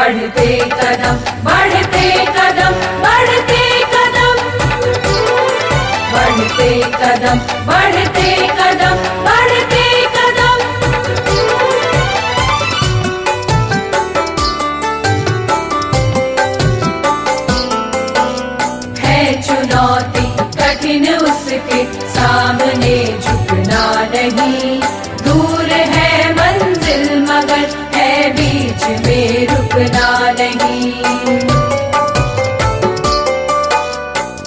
बढ़ते कदम बढ़ते कदम बढ़ते कदम बढ़ते कदम बढ़ते कदम बढ़ते कदम। है चुनौती कठिन उसके सामने झुकना नहीं, दूर है मंजिल मगर है बीच में रुकना नहीं।